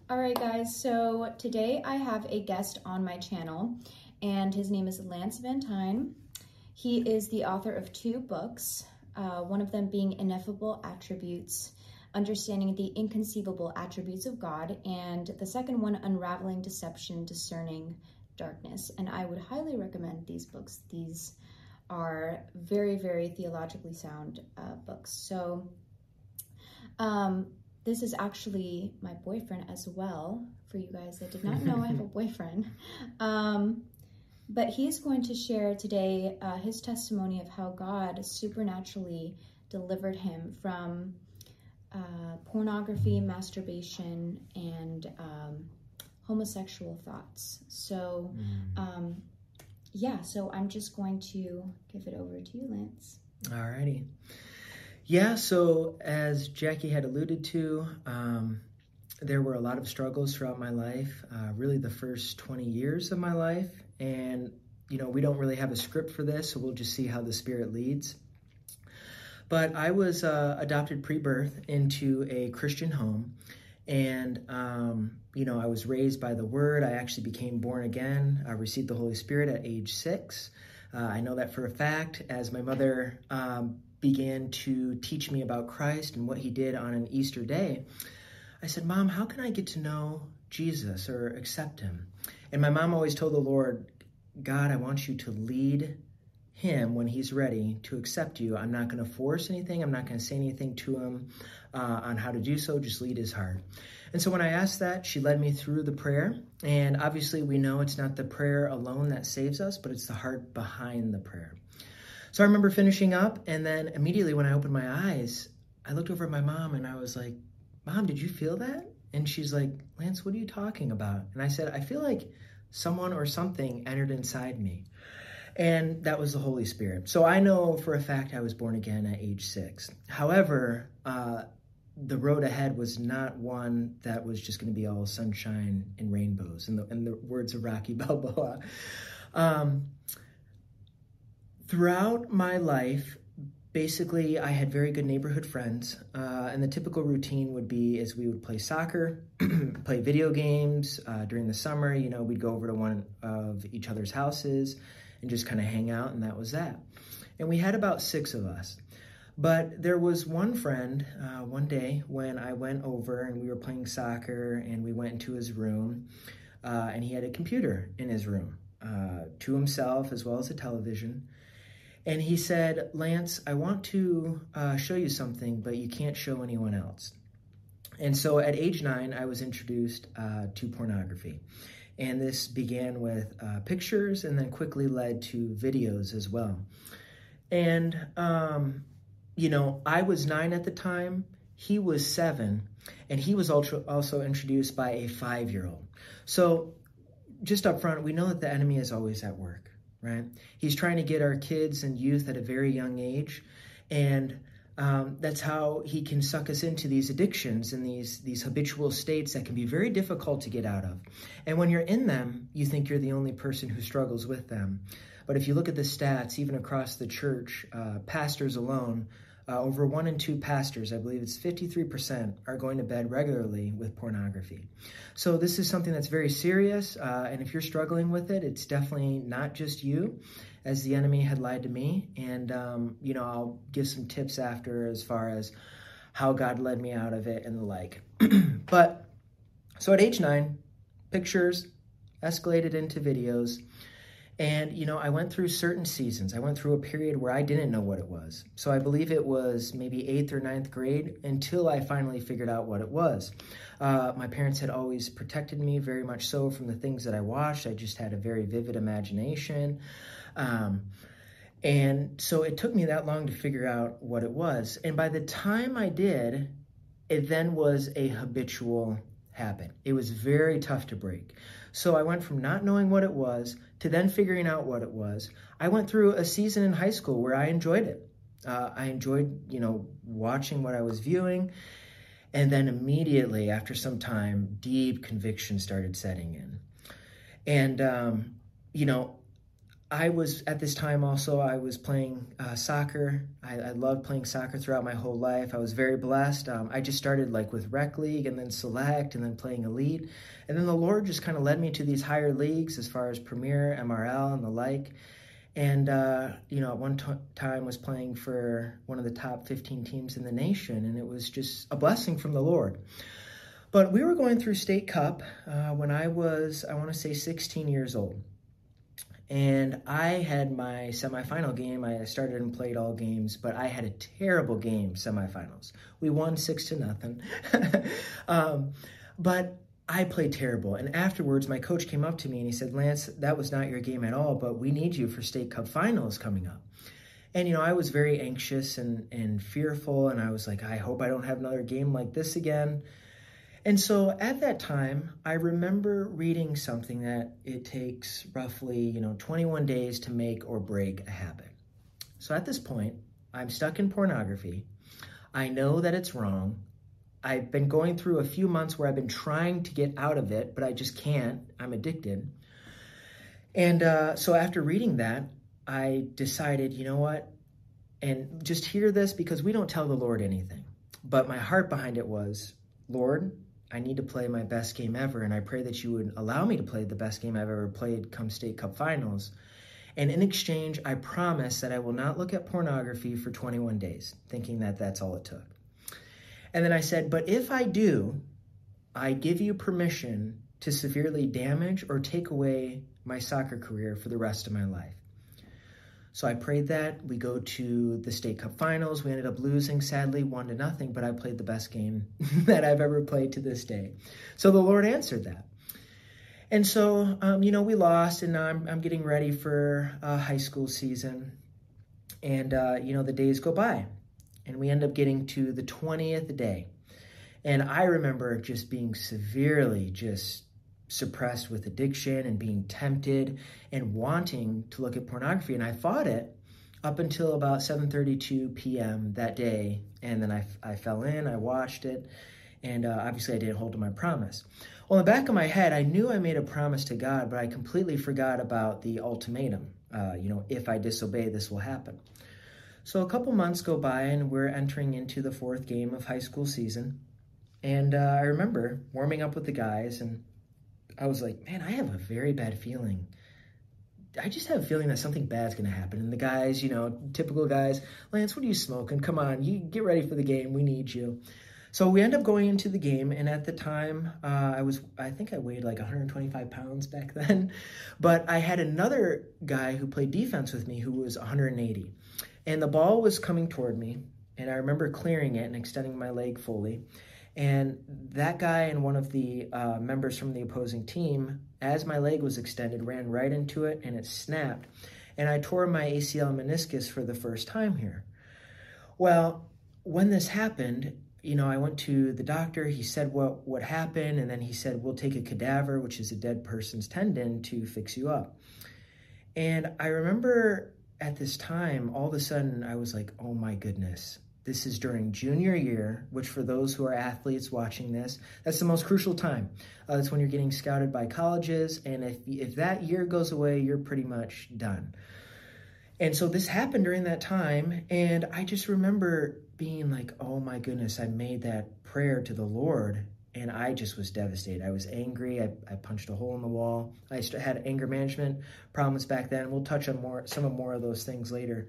All right, guys, so today I have a guest on my channel, and his name is Lance Van Tine. He is the author of two books, one of them being Ineffable Attributes, Understanding the Inconceivable Attributes of God, and the second one, Unraveling Deception, Discerning Darkness. And I would highly recommend these books. These are very, very theologically sound books. So, this is actually my boyfriend as well, for you guys that did not know I have a boyfriend. But he is going to share today his testimony of how God supernaturally delivered him from pornography, masturbation, and homosexual thoughts. So, so I'm just going to give it over to you, Lance. Alrighty. Yeah, so as Jackie had alluded to, there were a lot of struggles throughout my life, really the first 20 years of my life. And, we don't really have a script for this, so we'll just see how the Spirit leads. But I was adopted pre-birth into a Christian home. And, I was raised by the Word. I actually became born again. I received the Holy Spirit at age 6. I know that for a fact, as my mother began to teach me about Christ and what he did on an Easter day. I said, Mom, how can I get to know Jesus or accept him? And my mom always told the Lord, God, I want you to lead him when he's ready to accept you. I'm not going to force anything. I'm not going to say anything to him on how to do so. Just lead his heart. And so when I asked that, she led me through the prayer. And obviously we know it's not the prayer alone that saves us, but it's the heart behind the prayer. So I remember finishing up, and then immediately when I opened my eyes, I looked over at my mom and I was like, Mom, did you feel that? And she's like, Lance, what are you talking about? And I said, I feel like someone or something entered inside me. And that was the Holy Spirit. So I know for a fact I was born again at age 6. However, the road ahead was not one that was just going to be all sunshine and rainbows, in the words of Rocky Balboa. Throughout my life, basically, I had very good neighborhood friends, and the typical routine would be is we would play soccer, play video games. During the summer, we'd go over to one of each other's houses and just kind of hang out, and that was that. And we had about 6 of us. But there was one friend one day when I went over and we were playing soccer, and we went into his room, and he had a computer in his room to himself as well as a television. And he said, Lance, I want to show you something, but you can't show anyone else. And so at age 9, I was introduced to pornography. And this began with pictures and then quickly led to videos as well. And, I was 9 at the time. He was 7. And he was also introduced by a 5-year-old. So just up front, we know that the enemy is always at work. Right? He's trying to get our kids and youth at a very young age. And that's how he can suck us into these addictions and these habitual states that can be very difficult to get out of. And when you're in them, you think you're the only person who struggles with them. But if you look at the stats, even across the church, pastors alone, over 1 in 2 pastors, I believe it's 53%, are going to bed regularly with pornography. So this is something that's very serious, and if you're struggling with it, it's definitely not just you, as the enemy had lied to me. And, I'll give some tips after as far as how God led me out of it and the like. But, so at age 9, pictures escalated into videos. And, I went through certain seasons. I went through a period where I didn't know what it was. So I believe it was maybe 8th or 9th grade until I finally figured out what it was. My parents had always protected me very much so from the things that I watched. I just had a very vivid imagination. And so it took me that long to figure out what it was. And by the time I did, it then was a habitual habit. It was very tough to break. So I went from not knowing what it was to then figuring out what it was. I went through a season in high school where I enjoyed it. I enjoyed, watching what I was viewing. And then immediately after some time, deep conviction started setting in. And, I was, at this time also, I was playing soccer. I loved playing soccer throughout my whole life. I was very blessed. I just started like with rec league and then select and then playing elite. And then the Lord just kind of led me to these higher leagues as far as Premier, MRL, and the like. And, at one time was playing for one of the top 15 teams in the nation, and it was just a blessing from the Lord. But we were going through State Cup when I was, I want to say, 16 years old. And I had my semifinal game. I started and played all games, but I had a terrible game, semifinals. We won 6-0. But I played terrible. And afterwards, my coach came up to me and he said, Lance, that was not your game at all, but we need you for State Cup finals coming up. And, I was very anxious and fearful, and I was like, I hope I don't have another game like this again. And so at that time, I remember reading something that it takes roughly, 21 days to make or break a habit. So at this point, I'm stuck in pornography. I know that it's wrong. I've been going through a few months where I've been trying to get out of it, but I just can't. I'm addicted. And so after reading that, I decided, you know what? And just hear this, because we don't tell the Lord anything. But my heart behind it was, Lord, I need to play my best game ever, and I pray that you would allow me to play the best game I've ever played come State Cup finals. And in exchange, I promise that I will not look at pornography for 21 days, thinking that that's all it took. And then I said, but if I do, I give you permission to severely damage or take away my soccer career for the rest of my life. So I prayed that. We go to the State Cup finals. We ended up losing, sadly, 1-0, but I played the best game that I've ever played to this day. So the Lord answered that. And so, we lost, and now I'm getting ready for high school season. And, the days go by, and we end up getting to the 20th day. And I remember just being severely just suppressed with addiction and being tempted and wanting to look at pornography. And I fought it up until about 7:32 p.m. that day. And then I fell in, I watched it, and obviously I didn't hold to my promise. Well, in the back of my head, I knew I made a promise to God, but I completely forgot about the ultimatum. If I disobey, this will happen. So a couple months go by, and we're entering into the 4th game of high school season. And I remember warming up with the guys, and I was like, man, I have a very bad feeling. I just have a feeling that something bad's going to happen. And the guys, typical guys, Lance, what are you smoking? Come on, you get ready for the game. We need you. So we end up going into the game. And at the time, I think I weighed like 125 pounds back then. But I had another guy who played defense with me who was 180. And the ball was coming toward me. And I remember clearing it and extending my leg fully. And that guy and one of the members from the opposing team, as my leg was extended, ran right into it, and it snapped. And I tore my ACL meniscus for the first time here. Well, when this happened, I went to the doctor. He said what happened, and then he said, we'll take a cadaver, which is a dead person's tendon, to fix you up. And I remember at this time, all of a sudden, I was like, oh my goodness. This is during junior year, which for those who are athletes watching this, that's the most crucial time. That's when you're getting scouted by colleges, and if that year goes away, you're pretty much done. And so this happened during that time, and I just remember being like, oh my goodness, I made that prayer to the Lord, and I just was devastated. I was angry. I punched a hole in the wall. I had anger management problems back then. We'll touch on some more of those things later.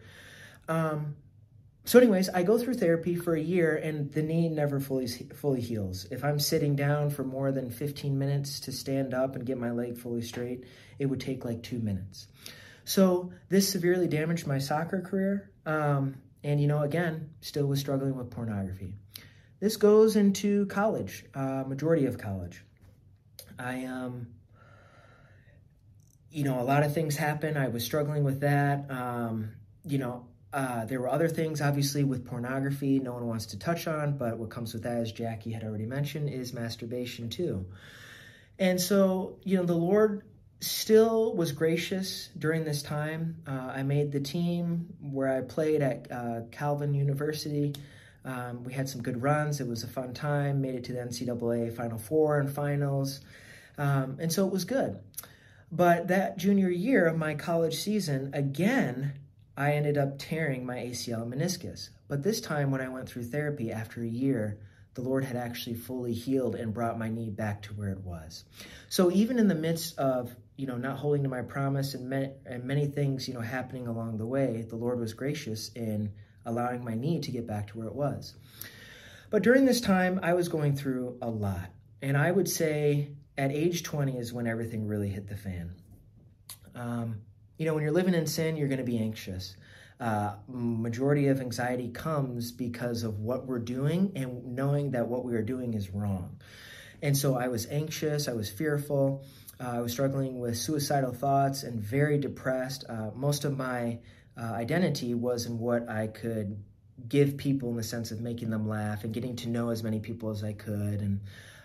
So anyways, I go through therapy for a year, and the knee never fully heals. If I'm sitting down for more than 15 minutes to stand up and get my leg fully straight, it would take like 2 minutes. So this severely damaged my soccer career. And, again, still was struggling with pornography. This goes into college, majority of college. A lot of things happen. I was struggling with that. There were other things, obviously, with pornography no one wants to touch on, but what comes with that, as Jackie had already mentioned, is masturbation too. And so, the Lord still was gracious during this time. I made the team where I played at Calvin University. We had some good runs. It was a fun time. Made it to the NCAA Final Four and finals. And so it was good. But that junior year of my college season, again, I ended up tearing my ACL and meniscus. But this time when I went through therapy after a year, the Lord had actually fully healed and brought my knee back to where it was. So even in the midst of, not holding to my promise and many things, happening along the way, the Lord was gracious in allowing my knee to get back to where it was. But during this time, I was going through a lot. And I would say at age 20 is when everything really hit the fan. When you're living in sin, you're going to be anxious. Majority of anxiety comes because of what we're doing and knowing that what we are doing is wrong. And so I was anxious, I was fearful, I was struggling with suicidal thoughts and very depressed. Most of my identity was in what I could give people in the sense of making them laugh and getting to know as many people as I could. And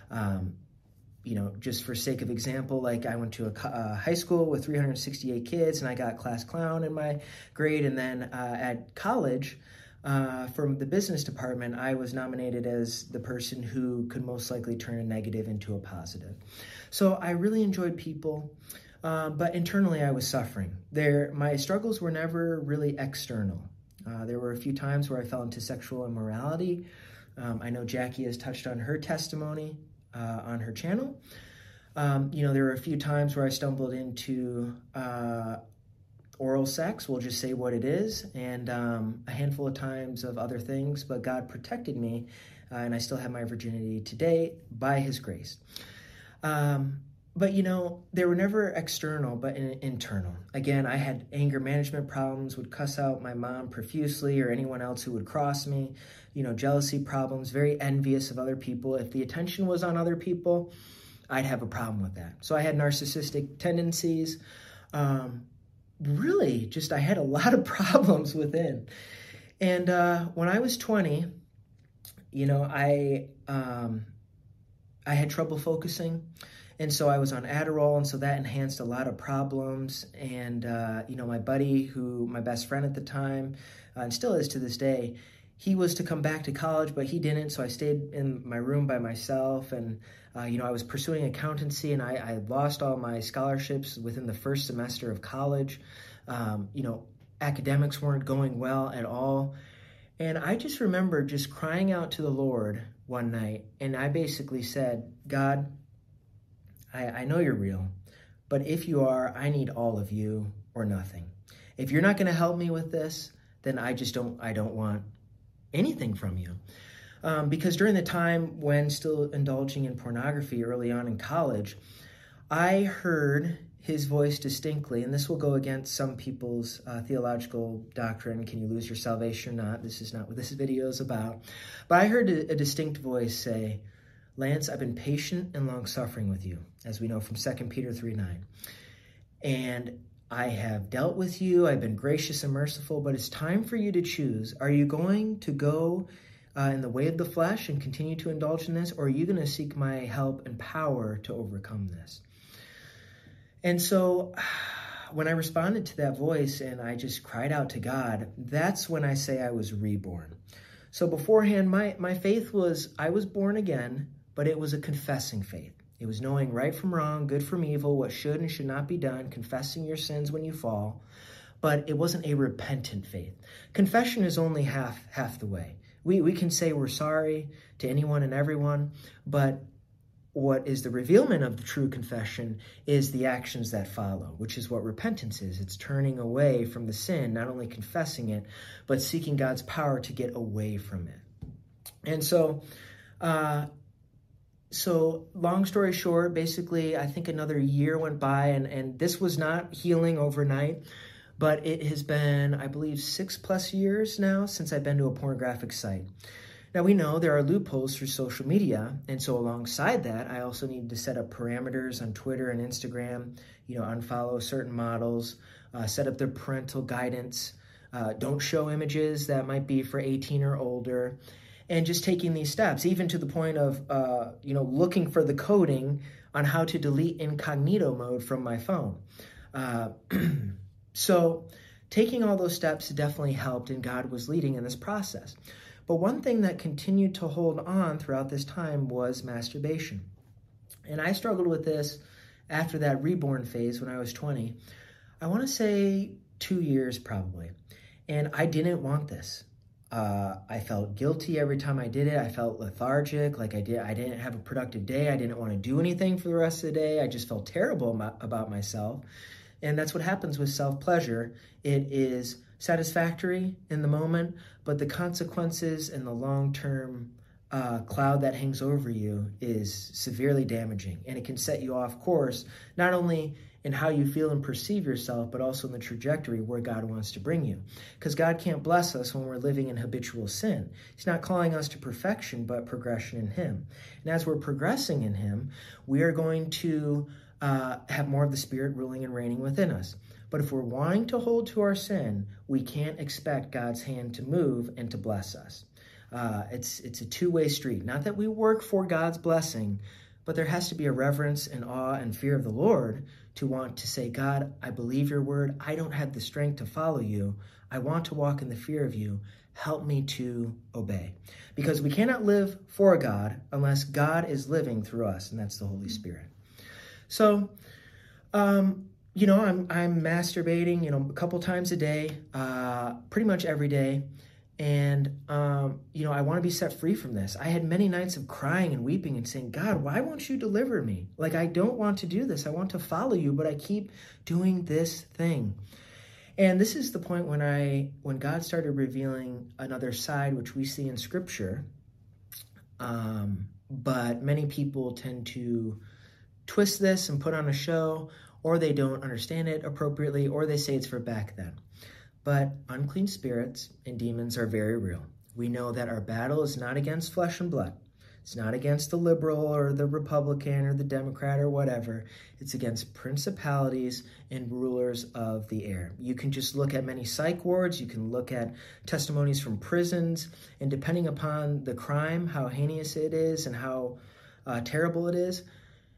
just for sake of example, like I went to a high school with 368 kids and I got class clown in my grade. And then at college, from the business department, I was nominated as the person who could most likely turn a negative into a positive. So I really enjoyed people, but internally I was suffering. My struggles were never really external. There were a few times where I fell into sexual immorality. I know Jackie has touched on her testimony on her channel. There were a few times where I stumbled into oral sex, we'll just say what it is, and a handful of times of other things, but God protected me, and I still have my virginity today by His grace. But they were never external, but internal. Again, I had anger management problems, would cuss out my mom profusely or anyone else who would cross me, jealousy problems, very envious of other people. If the attention was on other people, I'd have a problem with that. So I had narcissistic tendencies. Really, I had a lot of problems within. And when I was 20, I had trouble focusing. And so I was on Adderall, and so that enhanced a lot of problems. And, my buddy, my best friend at the time, and still is to this day, he was to come back to college, but he didn't. So I stayed in my room by myself. And, I was pursuing accountancy, and I lost all my scholarships within the first semester of college. Academics weren't going well at all. And I just remember just crying out to the Lord one night. And I basically said, God, I know you're real, but if you are, I need all of you or nothing. If you're not going to help me with this, then I don't want anything from you. Because during the time when still indulging in pornography early on in college, I heard His voice distinctly, and this will go against some people's theological doctrine. Can you lose your salvation or not? This is not what this video is about. But I heard a distinct voice say, Lance, I've been patient and long-suffering with you, as we know from 2 Peter 3:9. And I have dealt with you, I've been gracious and merciful, but it's time for you to choose. Are you going to go in the way of the flesh and continue to indulge in this, or are you going to seek my help and power to overcome this? And so when I responded to that voice and I just cried out to God, that's when I say I was reborn. So beforehand, my faith was, I was born again, but it was a confessing faith. It was knowing right from wrong, good from evil, what should and should not be done, confessing your sins when you fall. But it wasn't a repentant faith. Confession is only half the way. We can say we're sorry to anyone and everyone, but what is the revealment of the true confession is the actions that follow, which is what repentance is. It's turning away from the sin, not only confessing it, but seeking God's power to get away from it. And so long story short, basically, I think another year went by, and this was not healing overnight, but it has been, I believe, 6+ years now since I've been to a pornographic site. Now, we know there are loopholes through social media, and so alongside that, I also need to set up parameters on Twitter and Instagram, unfollow certain models, set up their parental guidance, don't show images that might be for 18 or older, and just taking these steps, even to the point of, looking for the coding on how to delete incognito mode from my phone. So taking all those steps definitely helped, and God was leading in this process. But one thing that continued to hold on throughout this time was masturbation. And I struggled with this after that reborn phase when I was 20, I want to say 2 years probably. And I didn't want this. I felt guilty every time I did it. I felt lethargic, like I didn't have a productive day. I didn't want to do anything for the rest of the day. I just felt terrible about myself. And that's what happens with self-pleasure. It is satisfactory in the moment, but the consequences and the long-term cloud that hangs over you is severely damaging. And it can set you off course, not only in how you feel and perceive yourself, but also in the trajectory where God wants to bring you. Because God can't bless us when we're living in habitual sin. He's not calling us to perfection, but progression in Him. And as we're progressing in Him, we are going to have more of the Spirit ruling and reigning within us. But if we're wanting to hold to our sin, we can't expect God's hand to move and to bless us. It's a two-way street. Not that we work for God's blessing, but there has to be a reverence and awe and fear of the Lord to want to say, God, I believe your word. I don't have the strength to follow you. I want to walk in the fear of you. Help me to obey. Because we cannot live for God unless God is living through us, and that's the Holy Spirit. So, I'm masturbating, a couple times a day, pretty much every day. And, I want to be set free from this. I had many nights of crying and weeping and saying, God, why won't you deliver me? Like, I don't want to do this. I want to follow you, but I keep doing this thing. And this is the point when God started revealing another side, which we see in Scripture. But many people tend to twist this and put on a show, or they don't understand it appropriately, or they say it's for back then. But unclean spirits and demons are very real. We know that our battle is not against flesh and blood. It's not against the liberal or the Republican or the Democrat or whatever. It's against principalities and rulers of the air. You can just look at many psych wards. You can look at testimonies from prisons. And depending upon the crime, how heinous it is and how terrible it is,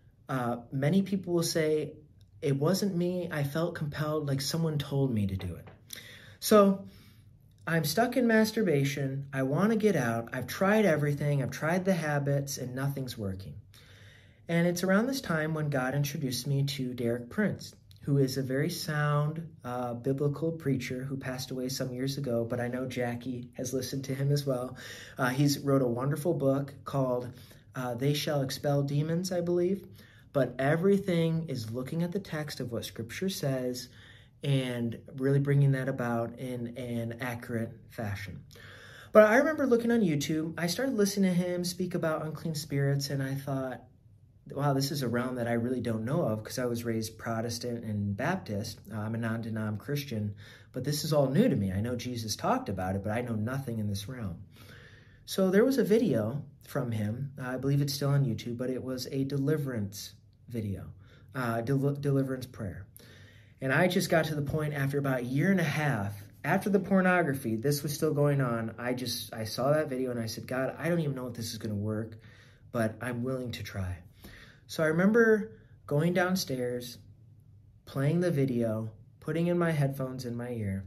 many people will say, it wasn't me. I felt compelled, like someone told me to do it. So I'm stuck in masturbation. I want to get out. I've tried everything. I've tried the habits and nothing's working. And it's around this time when God introduced me to Derek Prince, who is a very sound biblical preacher who passed away some years ago, but I know Jackie has listened to him as well. He's wrote a wonderful book called They Shall Expel Demons, I believe. But everything is looking at the text of what Scripture says and really bringing that about in an accurate fashion. But I remember looking on YouTube, I started listening to him speak about unclean spirits, and I thought, wow, this is a realm that I really don't know of because I was raised Protestant and Baptist. I'm a non-denom Christian, but this is all new to me. I know Jesus talked about it, but I know nothing in this realm. So there was a video from him. I believe it's still on YouTube, but it was a deliverance video, deliverance prayer. And I just got to the point after about a year and a half, after the pornography, this was still going on. I saw that video and I said, God, I don't even know if this is going to work, but I'm willing to try. So I remember going downstairs, playing the video, putting in my headphones in my ear,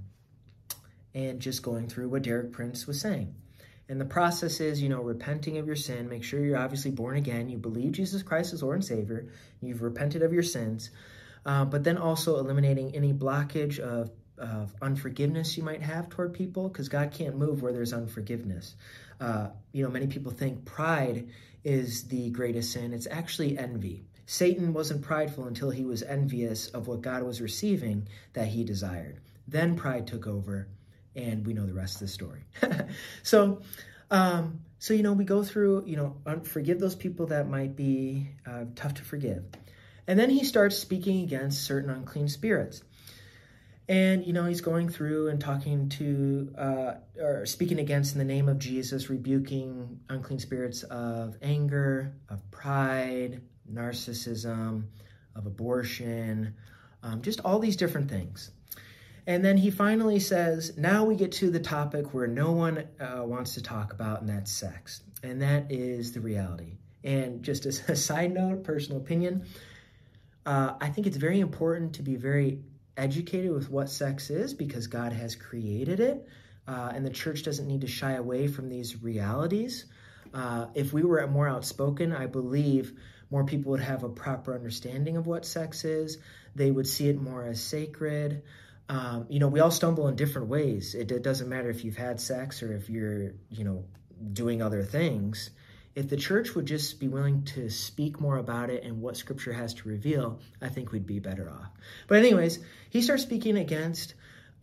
and just going through what Derek Prince was saying. And the process is, repenting of your sin. Make sure you're obviously born again. You believe Jesus Christ is Lord and Savior. You've repented of your sins. But then also eliminating any blockage of unforgiveness you might have toward people, because God can't move where there's unforgiveness. Many people think pride is the greatest sin. It's actually envy. Satan wasn't prideful until he was envious of what God was receiving that he desired. Then pride took over, and we know the rest of the story. So we go through, forgive those people that might be tough to forgive. And then he starts speaking against certain unclean spirits. And, he's going through and talking to, or speaking against in the name of Jesus, rebuking unclean spirits of anger, of pride, narcissism, of abortion, just all these different things. And then he finally says, now we get to the topic where no one wants to talk about, and that's sex. And that is the reality. And just as a side note, personal opinion, I think it's very important to be very educated with what sex is because God has created it, and the church doesn't need to shy away from these realities. If we were more outspoken, I believe More people would have a proper understanding of what sex is. They would see it more as sacred. We all stumble in different ways. It doesn't matter if you've had sex or if you're, doing other things. If the church would just be willing to speak more about it and what Scripture has to reveal, I think we'd be better off. But anyways, he starts speaking against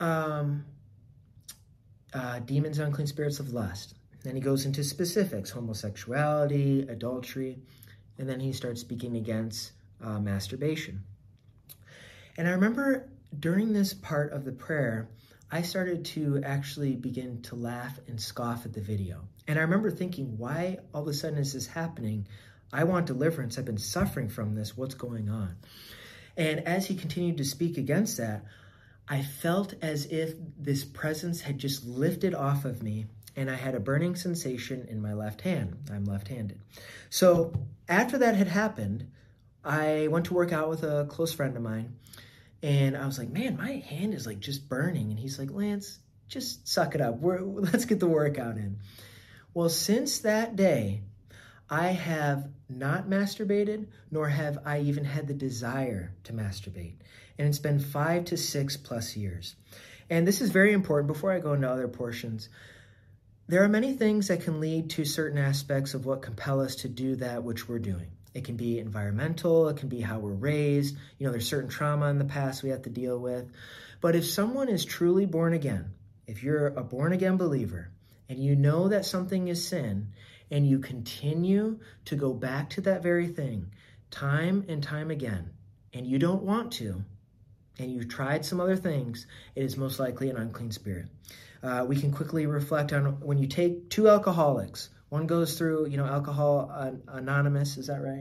demons, unclean spirits of lust. Then he goes into specifics, homosexuality, adultery, and then he starts speaking against masturbation. And I remember during this part of the prayer, I started to actually begin to laugh and scoff at the video. And I remember thinking, why all of a sudden is this happening? I want deliverance. I've been suffering from this. What's going on? And as he continued to speak against that, I felt as if this presence had just lifted off of me, and I had a burning sensation in my left hand. I'm left-handed. So after that had happened, I went to work out with a close friend of mine, and I was like, man, my hand is like just burning. And he's like, Lance, just suck it up. Let's get the workout in. Well, since that day, I have not masturbated, nor have I even had the desire to masturbate. And it's been 5 to 6 plus years. And this is very important before I go into other portions. There are many things that can lead to certain aspects of what compel us to do that which we're doing. It can be environmental, it can be how we're raised. There's certain trauma in the past we have to deal with. But if someone is truly born again, if you're a born again believer, and you know that something is sin, and you continue to go back to that very thing time and time again, and you don't want to, and you've tried some other things, it is most likely an unclean spirit. We can quickly reflect on when you take 2 alcoholics. One goes through, Alcohol Anonymous. Is that right?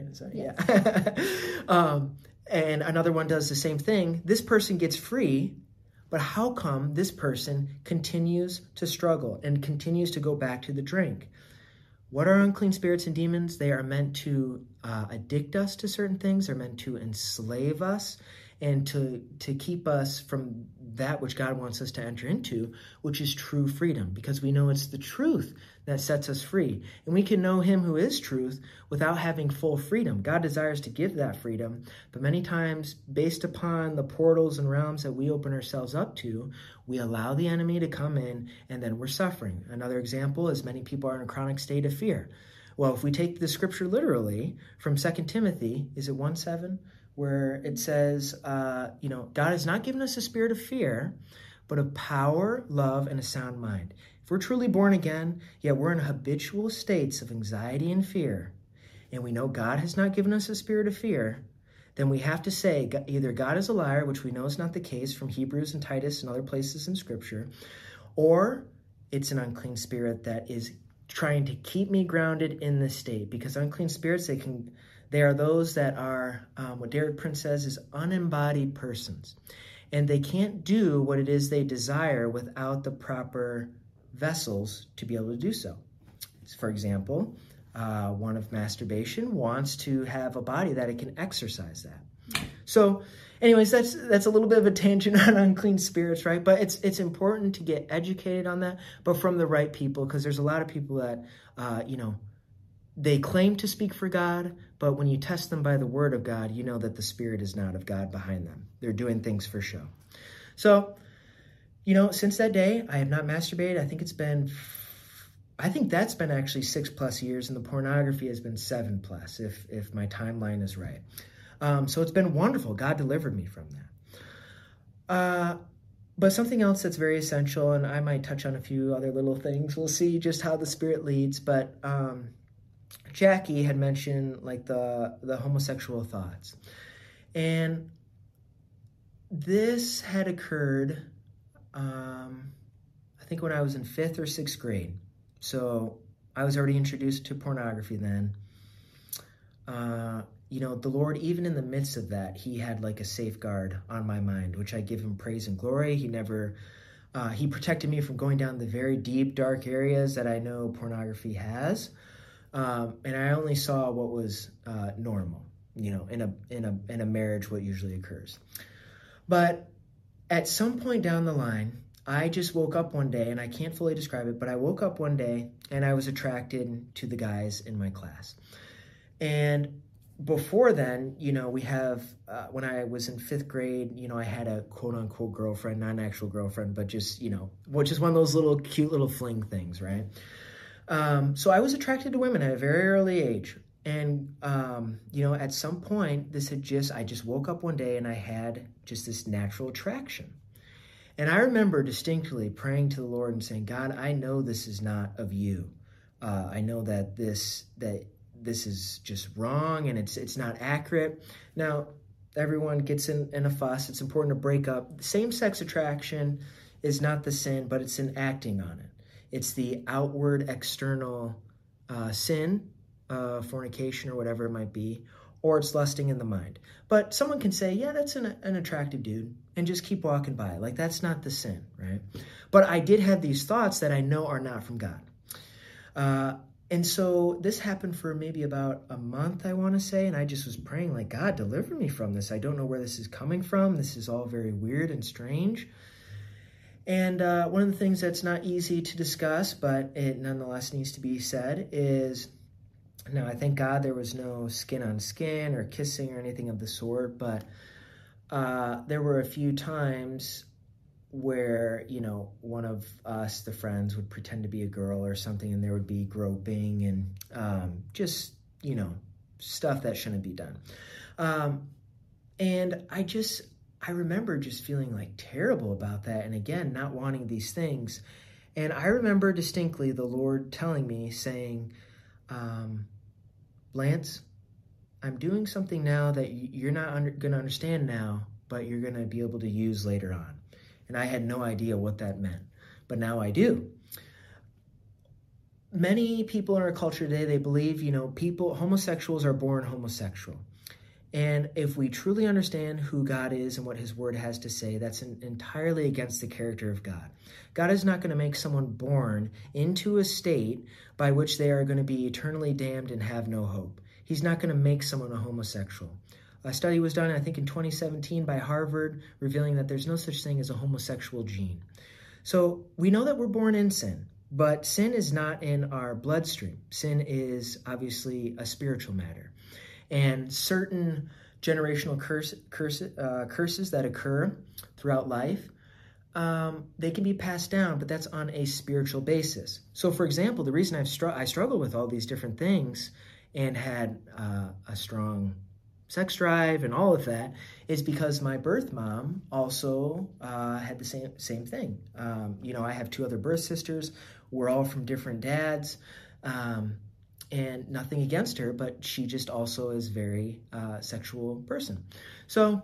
Yeah. And another one does the same thing. This person gets free, but how come this person continues to struggle and continues to go back to the drink? What are unclean spirits and demons? They are meant to addict us to certain things. They're meant to enslave us and to keep us from that which God wants us to enter into, which is true freedom, because we know it's the truth that sets us free. And we can know him who is truth without having full freedom. God desires to give that freedom, but many times, based upon the portals and realms that we open ourselves up to, we allow the enemy to come in, and then we're suffering. Another example is many people are in a chronic state of fear. Well, if we take the scripture literally from 2 Timothy, is it 1:7? Where it says, God has not given us a spirit of fear, but of power, love, and a sound mind. If we're truly born again, yet we're in habitual states of anxiety and fear, and we know God has not given us a spirit of fear, then we have to say either God is a liar, which we know is not the case from Hebrews and Titus and other places in Scripture, or it's an unclean spirit that is trying to keep me grounded in this state, because unclean spirits, they are those that are, what Derek Prince says, is unembodied persons. And they can't do what it is they desire without the proper vessels to be able to do so. For example, one of masturbation wants to have a body that it can exercise that. So anyways, that's a little bit of a tangent on unclean spirits, right? But it's important to get educated on that, but from the right people, because there's a lot of people that, they claim to speak for God, but when you test them by the word of God, you know that the spirit is not of God behind them. They're doing things for show. So, since that day, I have not masturbated. I think that's been actually 6 plus years, and the pornography has been 7 plus, if my timeline is right. So it's been wonderful. God delivered me from that. But something else that's very essential, and I might touch on a few other little things. We'll see just how the Spirit leads, but Jackie had mentioned like the homosexual thoughts. And this had occurred, I think when I was in 5th or 6th grade. So I was already introduced to pornography then. The Lord, even in the midst of that, he had like a safeguard on my mind, which I give him praise and glory. He protected me from going down the very deep, dark areas that I know pornography has. And I only saw what was normal, in a marriage, what usually occurs. But at some point down the line, I just woke up one day, and I can't fully describe it, but I woke up one day and I was attracted to the guys in my class. And before then, we have, when I was in 5th grade, I had a quote unquote girlfriend, not an actual girlfriend, but just, which is one of those little cute little fling things, right? So I was attracted to women at a very early age. And, at some point, I just woke up one day and I had just this natural attraction. And I remember distinctly praying to the Lord and saying, God, I know this is not of you. I know that this is just wrong and it's not accurate. Now, everyone gets in a fuss. It's important to break up. Same-sex attraction is not the sin, but it's an acting on it. It's the outward, external sin, fornication or whatever it might be, or it's lusting in the mind. But someone can say, yeah, that's an attractive dude, and just keep walking by. Like, that's not the sin, right? But I did have these thoughts that I know are not from God. And so this happened for maybe about a month, I want to say, and I just was praying like, God, deliver me from this. I don't know where this is coming from. This is all very weird and strange. And one of the things that's not easy to discuss, but it nonetheless needs to be said is, now I thank God there was no skin on skin or kissing or anything of the sort, but there were a few times where, one of us, the friends, would pretend to be a girl or something, and there would be groping and just, stuff that shouldn't be done. And I remember just feeling like terrible about that. And again, not wanting these things. And I remember distinctly the Lord telling me, saying, Lance, I'm doing something now that you're not going to understand now, but you're going to be able to use later on. And I had no idea what that meant, but now I do. Many people in our culture today, they believe, homosexuals are born homosexual. And if we truly understand who God is and what his word has to say, that's entirely against the character of God. God is not going to make someone born into a state by which they are going to be eternally damned and have no hope. He's not going to make someone a homosexual. A study was done, I think, in 2017 by Harvard, revealing that there's no such thing as a homosexual gene. So we know that we're born in sin, but sin is not in our bloodstream. Sin is obviously a spiritual matter. And certain generational curses that occur throughout life, they can be passed down, but that's on a spiritual basis. So, for example, the reason I struggled with all these different things and had a strong sex drive and all of that is because my birth mom also had the same thing. I have 2 other birth sisters. We're all from different dads. And nothing against her, but she just also is very sexual person. So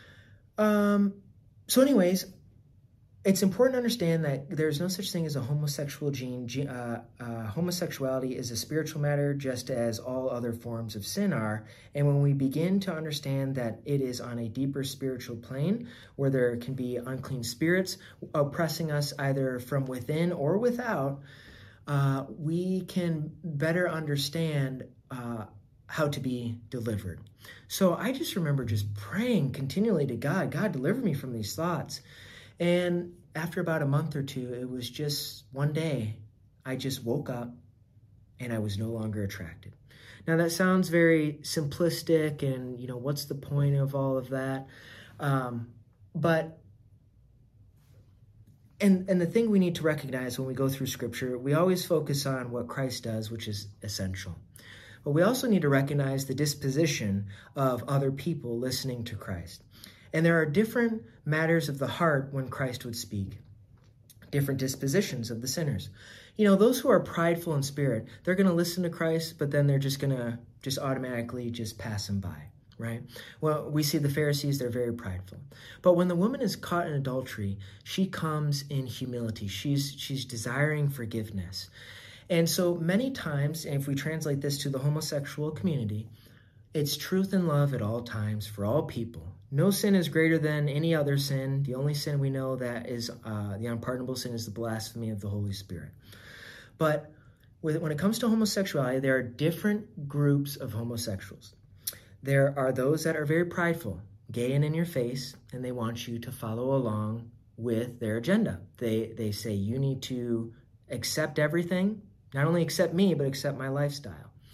anyways, it's important to understand that there's no such thing as a homosexual gene. Homosexuality is a spiritual matter, just as all other forms of sin are. And when we begin to understand that it is on a deeper spiritual plane, where there can be unclean spirits oppressing us either from within or without, we can better understand how to be delivered. So I just remember just praying continually to God, God, deliver me from these thoughts. And after about a month or 2, it was just one day, I just woke up and I was no longer attracted. Now that sounds very simplistic and, what's the point of all of that? But the thing we need to recognize when we go through Scripture, we always focus on what Christ does, which is essential. But we also need to recognize the disposition of other people listening to Christ. And there are different matters of the heart when Christ would speak, different dispositions of the sinners. Those who are prideful in spirit, they're going to listen to Christ, but then they're just going to automatically pass him by. Right? Well, we see the Pharisees, they're very prideful. But when the woman is caught in adultery, she comes in humility. She's desiring forgiveness. And so many times, and if we translate this to the homosexual community, it's truth and love at all times for all people. No sin is greater than any other sin. The only sin we know that is the unpardonable sin is the blasphemy of the Holy Spirit. But when it comes to homosexuality, there are different groups of homosexuals. There are those that are very prideful, gay and in your face, and they want you to follow along with their agenda. They say you need to accept everything, not only accept me, but accept my lifestyle.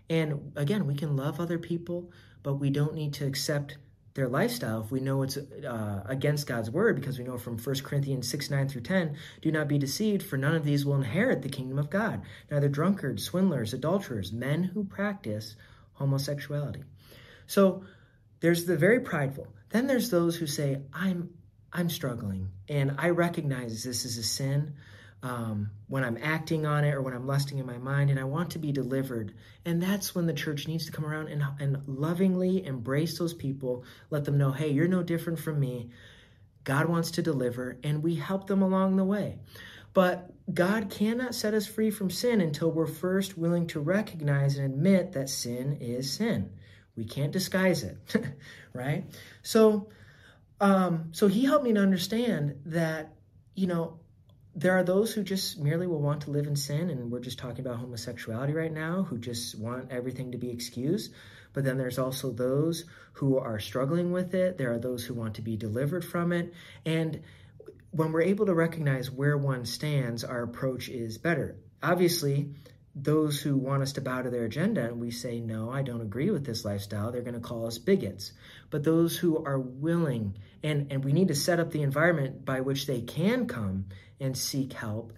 And again, we can love other people, but we don't need to accept their lifestyle if we know it's against God's word, because we know from 1 Corinthians 6:9-10, do not be deceived, for none of these will inherit the kingdom of God, neither drunkards, swindlers, adulterers, men who practice homosexuality. So there's the very prideful. Then there's those who say, I'm struggling, and I recognize this is a sin when I'm acting on it or when I'm lusting in my mind, and I want to be delivered. And that's when the church needs to come around and lovingly embrace those people, let them know, hey, you're no different from me. God wants to deliver, and we help them along the way. But God cannot set us free from sin until we're first willing to recognize and admit that sin is sin. We can't disguise it, right? So he helped me to understand that, there are those who just merely will want to live in sin, and we're just talking about homosexuality right now, who just want everything to be excused. But then there's also those who are struggling with it. There are those who want to be delivered from it. And when we're able to recognize where one stands, our approach is better. Obviously, those who want us to bow to their agenda and we say, no, I don't agree with this lifestyle, they're going to call us bigots. But those who are willing, and we need to set up the environment by which they can come and seek help,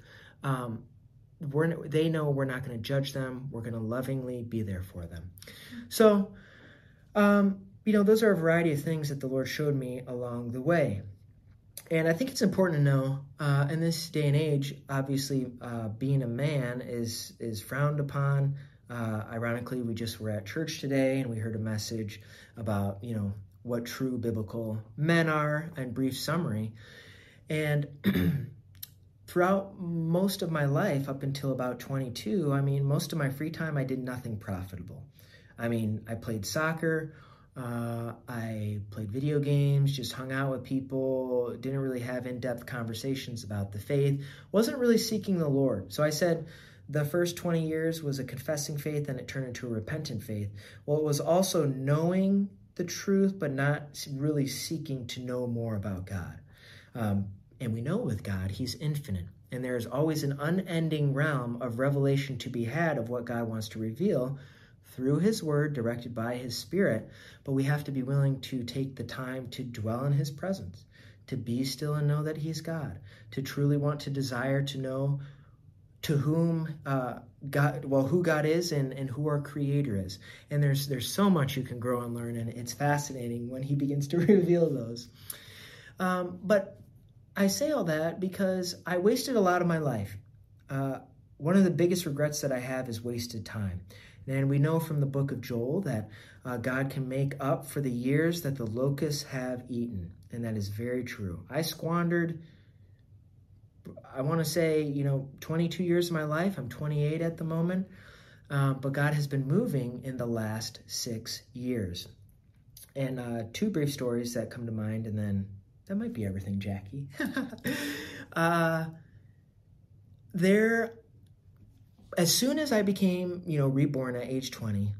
they know we're not going to judge them. We're going to lovingly be there for them. So, those are a variety of things that the Lord showed me along the way. And I think it's important to know, in this day and age, obviously, being a man is frowned upon. Ironically, we just were at church today and we heard a message about, what true biblical men are, and brief summary. And throughout most of my life, up until about 22, most of my free time, I did nothing profitable. I played soccer, I played video games, just hung out with people, didn't really have in-depth conversations about the faith, wasn't really seeking the Lord. So I said the first 20 years was a confessing faith, and it turned into a repentant faith. Well, it was also knowing the truth, but not really seeking to know more about God. And we know with God, he's infinite. And there is always an unending realm of revelation to be had of what God wants to reveal through his word, directed by his Spirit. But we have to be willing to take the time to dwell in his presence, to be still and know that he's God, to truly want to desire to know to whom who God is and who our Creator is. And there's so much you can grow and learn, and it's fascinating when he begins to reveal those. But I say all that because I wasted a lot of my life. One of the biggest regrets that I have is wasted time. And we know from the book of Joel that God can make up for the years that the locusts have eaten. And that is very true. I squandered, I want to say, 22 years of my life. I'm 28 at the moment. But God has been moving in the last 6 years. And two brief stories that come to mind, and then that might be everything, Jackie. As soon as I became, reborn at age 20,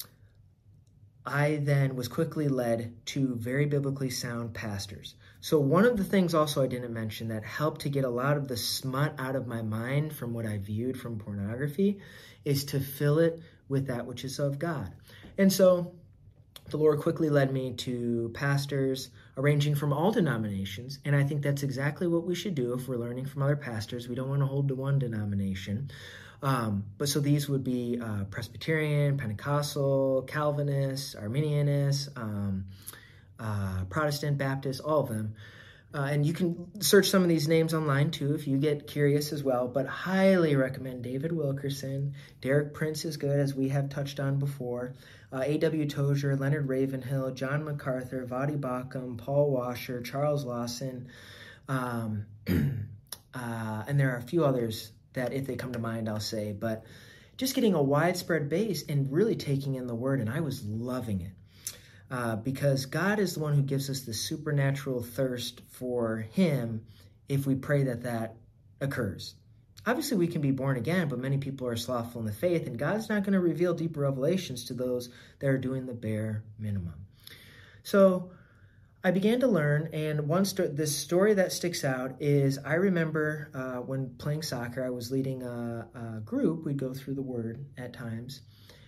I then was quickly led to very biblically sound pastors. So one of the things also I didn't mention that helped to get a lot of the smut out of my mind from what I viewed from pornography is to fill it with that which is of God. And so the Lord quickly led me to pastors ranging from all denominations, and I think that's exactly what we should do if we're learning from other pastors. We don't want to hold to one denomination. But so these would be Presbyterian, Pentecostal, Calvinist, Arminianist, Protestant, Baptist, all of them. And you can search some of these names online too if you get curious as well, but highly recommend David Wilkerson. Derek Prince is good, as we have touched on before. A.W. Tozier, Leonard Ravenhill, John MacArthur, Voddie Baucham, Paul Washer, Charles Lawson, and there are a few others that if they come to mind, I'll say, but just getting a widespread base and really taking in the word, and I was loving it. Because God is the one who gives us the supernatural thirst for him if we pray that occurs. Obviously, we can be born again, but many people are slothful in the faith, and God's not going to reveal deeper revelations to those that are doing the bare minimum. So I began to learn, and this story that sticks out is I remember when playing soccer, I was leading a group. We'd go through the Word at times.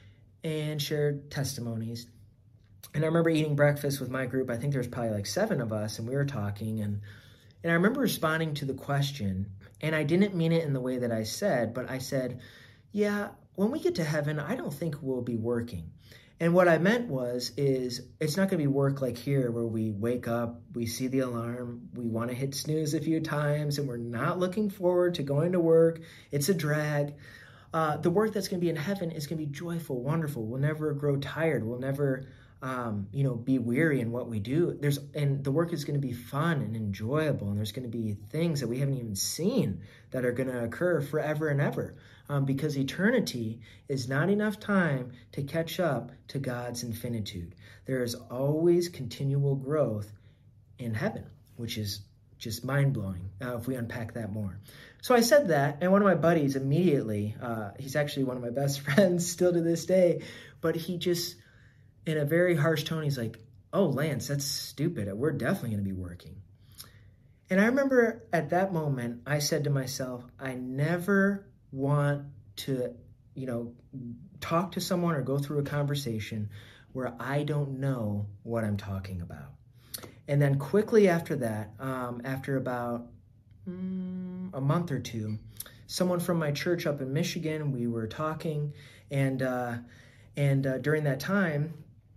and shared testimonies. And I remember eating breakfast with my group. I think there's probably like 7 of us, and we were talking. And I remember responding to the question, and I didn't mean it in the way that I said, but I said, yeah, when we get to heaven, I don't think we'll be working. And what I meant is it's not going to be work like here where we wake up, we see the alarm, we want to hit snooze a few times, and we're not looking forward to going to work. It's a drag. The work that's going to be in heaven is going to be joyful, wonderful. We'll never grow tired. We'll never, be weary in what we do. And the work is going to be fun and enjoyable. And there's going to be things that we haven't even seen that are going to occur forever and ever. Because eternity is not enough time to catch up to God's infinitude. There is always continual growth in heaven, which is just mind-blowing if we unpack that more. So I said that, and one of my buddies immediately, he's actually one of my best friends still to this day, but he just, in a very harsh tone, he's like, oh, Lance, that's stupid. We're definitely going to be working. And I remember at that moment, I said to myself, I never want to, talk to someone or go through a conversation where I don't know what I'm talking about. And then quickly after that, after about a month or two, someone from my church up in Michigan, we were talking, and during that time,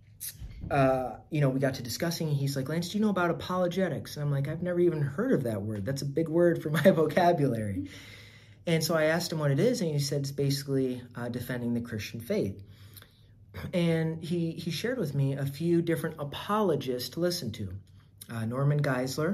we got to discussing. He's like, Lance, do you know about apologetics? And I'm like, I've never even heard of that word. That's a big word for my vocabulary. And so I asked him what it is, and he said it's basically defending the Christian faith. And he shared with me a few different apologists to listen to. Norman Geisler,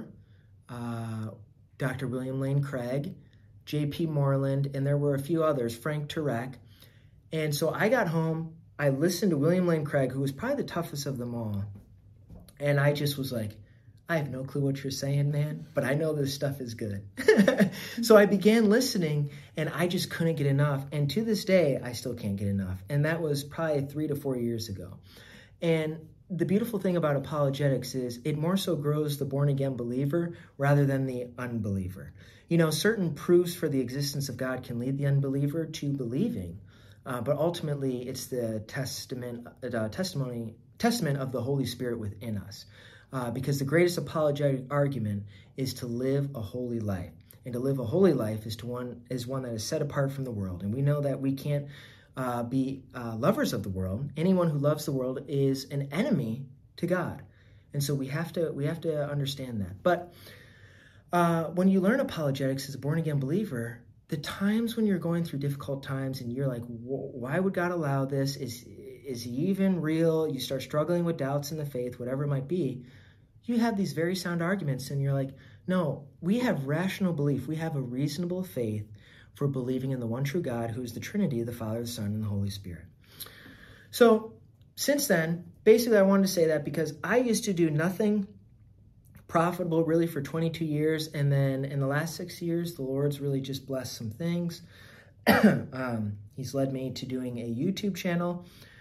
Dr. William Lane Craig, J.P. Moreland, and there were a few others, Frank Turek. And so I got home, I listened to William Lane Craig, who was probably the toughest of them all. And I just was like, I have no clue what you're saying, man, but I know this stuff is good. So I began listening, and I just couldn't get enough. And to this day, I still can't get enough. And that was probably 3 to 4 years ago. And the beautiful thing about apologetics is it more so grows the born-again believer rather than the unbeliever. Certain proofs for the existence of God can lead the unbeliever to believing, but ultimately it's the testament of the Holy Spirit within us. Because the greatest apologetic argument is to live a holy life. And to live a holy life is one that is set apart from the world. And we know that we can't be lovers of the world. Anyone who loves the world is an enemy to God. And so we have to understand that. But when you learn apologetics as a born-again believer, the times when you're going through difficult times and you're like, why would God allow this? Is he even real? You start struggling with doubts in the faith, whatever it might be. You have these very sound arguments, and you're like, no, we have rational belief. We have a reasonable faith for believing in the one true God, who is the Trinity, the Father, the Son, and the Holy Spirit. So since then, basically I wanted to say that because I used to do nothing profitable really for 22 years, and then in the last 6 years, the Lord's really just blessed some things. He's led me to doing a YouTube channel.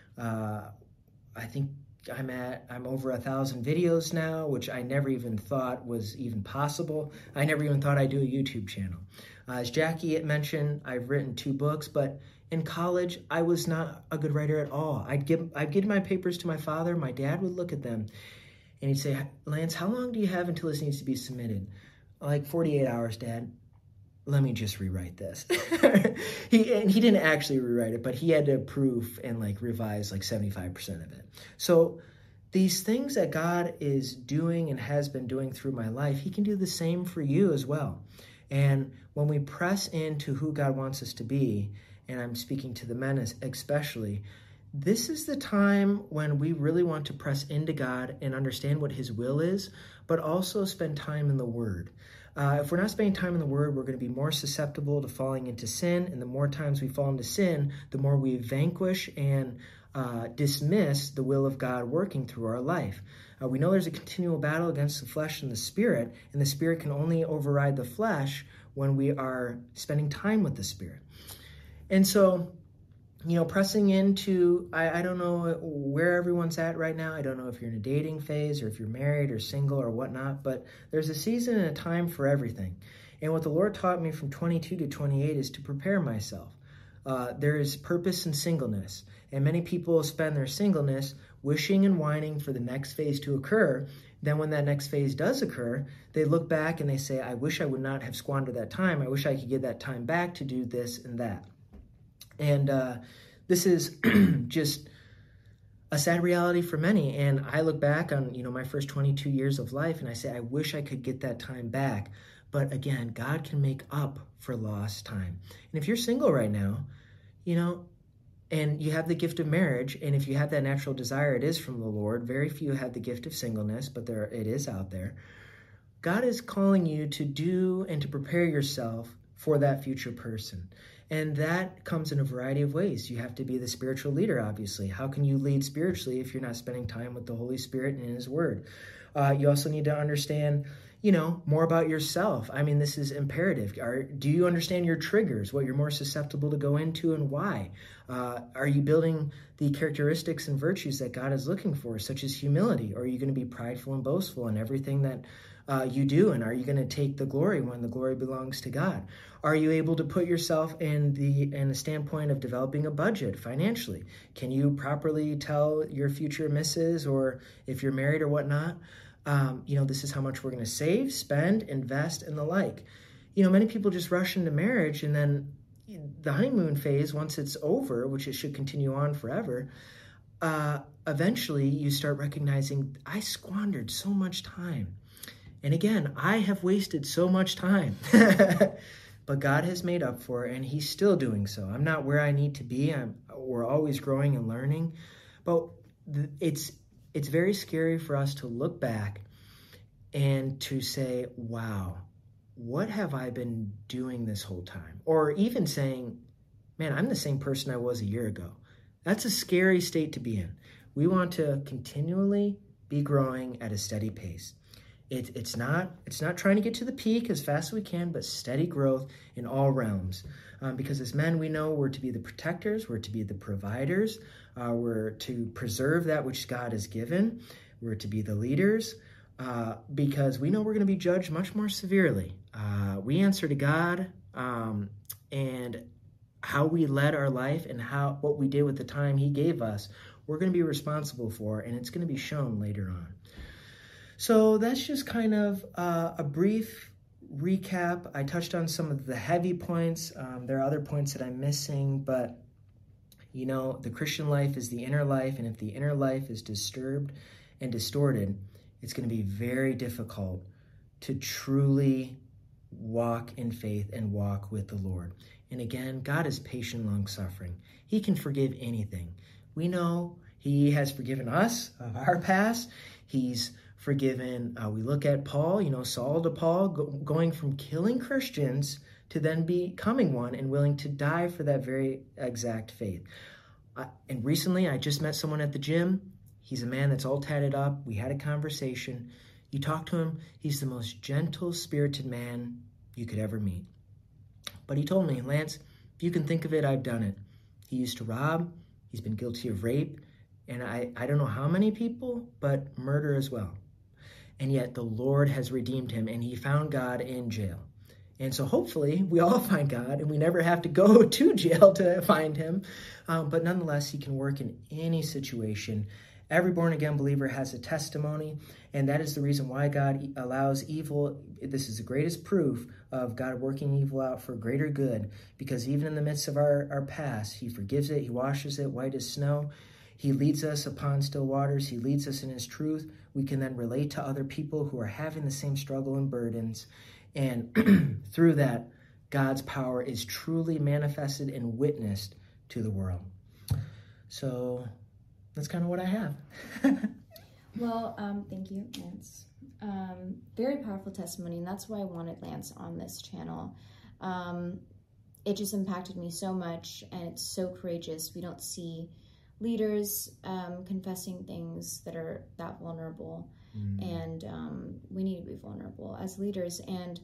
I think I'm over 1,000 videos now, which I never even thought was even possible. I never even thought I'd do a YouTube channel. As Jackie had mentioned, I've written 2 books, but in college, I was not a good writer at all. I'd give my papers to my father. My dad would look at them, and he'd say, Lance, how long do you have until this needs to be submitted? Like 48 hours, Dad. Let me just rewrite this. He didn't actually rewrite it, but he had to approve and revise 75% of it. So these things that God is doing and has been doing through my life, he can do the same for you as well. And when we press into who God wants us to be, and I'm speaking to the men especially, this is the time when we really want to press into God and understand what his will is, but also spend time in the Word. If we're not spending time in the Word, we're going to be more susceptible to falling into sin. And the more times we fall into sin, the more we vanquish and dismiss the will of God working through our life. We know there's a continual battle against the flesh and the Spirit can only override the flesh when we are spending time with the Spirit. And so, pressing into, I don't know where everyone's at right now. I don't know if you're in a dating phase or if you're married or single or whatnot, but there's a season and a time for everything. And what the Lord taught me from 22 to 28 is to prepare myself. There is purpose in singleness. And many people spend their singleness wishing and whining for the next phase to occur. Then when that next phase does occur, they look back and they say, I wish I would not have squandered that time. I wish I could get that time back to do this and that. And this is just a sad reality for many. And I look back on, my first 22 years of life and I say, I wish I could get that time back. But again, God can make up for lost time. And if you're single right now, and you have the gift of marriage, and if you have that natural desire, it is from the Lord. Very few have the gift of singleness, but it is out there. God is calling you to do and to prepare yourself for that future person. And that comes in a variety of ways. You have to be the spiritual leader, obviously. How can you lead spiritually if you're not spending time with the Holy Spirit and in His Word? You also need to understand more about yourself. I mean, this is imperative. Do you understand your triggers, what you're more susceptible to go into and why? Are you building the characteristics and virtues that God is looking for, such as humility? Or are you going to be prideful and boastful in everything that you do? And are you going to take the glory when the glory belongs to God? Are you able to put yourself in the standpoint of developing a budget financially? Can you properly tell your future missus, or if you're married or whatnot, this is how much we're going to save, spend, invest, and the like. Many people just rush into marriage, and then the honeymoon phase, once it's over, which it should continue on forever, eventually you start recognizing, I squandered so much time. And again, I have wasted so much time. But God has made up for it, and He's still doing so. I'm not where I need to be. We're always growing and learning. But it's very scary for us to look back and to say, wow, what have I been doing this whole time? Or even saying, man, I'm the same person I was a year ago. That's a scary state to be in. We want to continually be growing at a steady pace. It's not trying to get to the peak as fast as we can, but steady growth in all realms. Because as men, we know we're to be the protectors, we're to be the providers, we're to preserve that which God has given, we're to be the leaders, because we know we're going to be judged much more severely. We answer to God, and how we led our life and what we did with the time He gave us, we're going to be responsible for, and it's going to be shown later on. So that's just kind of a brief recap. I touched on some of the heavy points. There are other points that I'm missing, but the Christian life is the inner life, and if the inner life is disturbed and distorted, it's going to be very difficult to truly walk in faith and walk with the Lord. And again, God is patient, long-suffering. He can forgive anything. We know He has forgiven us of our past. He's forgiven. We look at Paul, Saul to Paul, going from killing Christians to then becoming one and willing to die for that very exact faith. And recently, I just met someone at the gym. He's a man that's all tatted up. We had a conversation. You talk to him, he's the most gentle-spirited man you could ever meet. But he told me, Lance, if you can think of it, I've done it. He used to rob. He's been guilty of rape. And I don't know how many people, but murder as well. And yet the Lord has redeemed him, and he found God in jail. And so hopefully we all find God, and we never have to go to jail to find Him. But nonetheless, He can work in any situation. Every born-again believer has a testimony, and that is the reason why God allows evil. This is the greatest proof of God working evil out for greater good, because even in the midst of our past, He forgives it, He washes it white as snow. He leads us upon still waters. He leads us in His truth. We can then relate to other people who are having the same struggle and burdens. And through that, God's power is truly manifested and witnessed to the world. So that's kind of what I have. Well, thank you, Lance. Very powerful testimony, and that's why I wanted Lance on this channel. It just impacted me so much, and it's so courageous. We don't see leaders confessing things that are that vulnerable, and we need to be vulnerable as leaders. And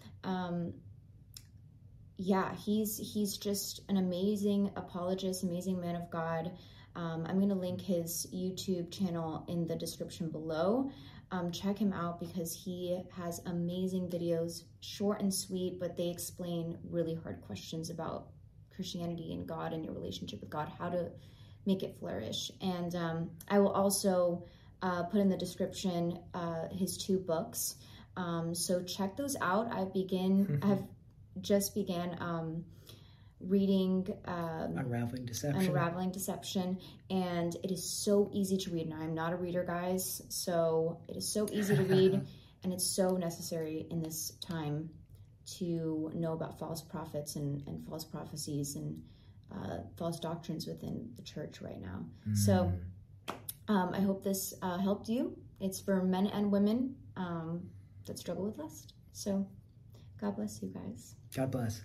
he's just an amazing apologist, amazing man of God. I'm going to link his YouTube channel in the description below. Check him out because he has amazing videos, short and sweet, but they explain really hard questions about Christianity and God and your relationship with God, how to make it flourish. And I will also put in the description his 2 books. So check those out. I've just began reading Unraveling Deception, and it is so easy to read. And I'm not a reader, guys, so it is so easy to read, and it's so necessary in this time to know about false prophets and false prophecies and false doctrines within the church right now. So I hope this helped you. It's for men and women that struggle with lust. So God bless you guys. God bless.